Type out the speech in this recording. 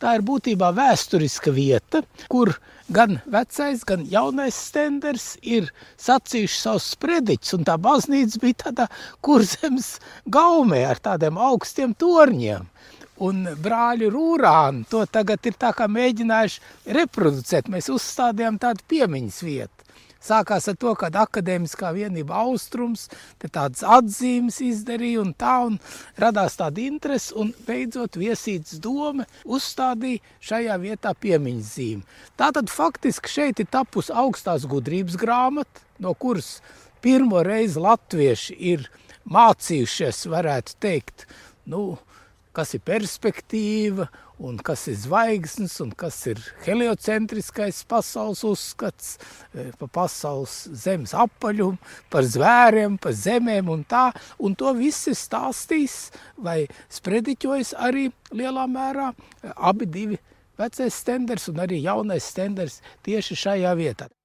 Tā ir būtībā vēsturiska vieta, kur gan vecais, gan jaunais stenders ir sacījuši savus sprediķus, un tā baznīca bija tādā Kurzemes gaumē ar tādiem augstiem torņiem. Un brāļi Rūrāni to tagad ir tā kā mēģinājuši reproducēt. Mēs uzstādījām tādu piemiņas vietu. Sākās ar to, kad Akadēmiskā vienība Austrums te tādas atzīmes izdarīja un radās tāda interese, un beidzot Viesītes dome uzstādīja šajā vietā piemiņas zīmi. Tātad faktiski šeit ir tapusi augstās gudrības grāmata, no kuras pirmo reizi latvieši ir mācījušies, varētu teikt, kas ir perspektīva, un kas ir zvaigznes, un kas ir heliocentriskais pasaules uzskats, pa pasaules zemes apaļumu, par zvēriem, par zemēm un tā. Un to viss ir stāstījis vai sprediķojis arī lielā mērā abi divi vecais stenders un arī jaunais stenders tieši šajā vietā.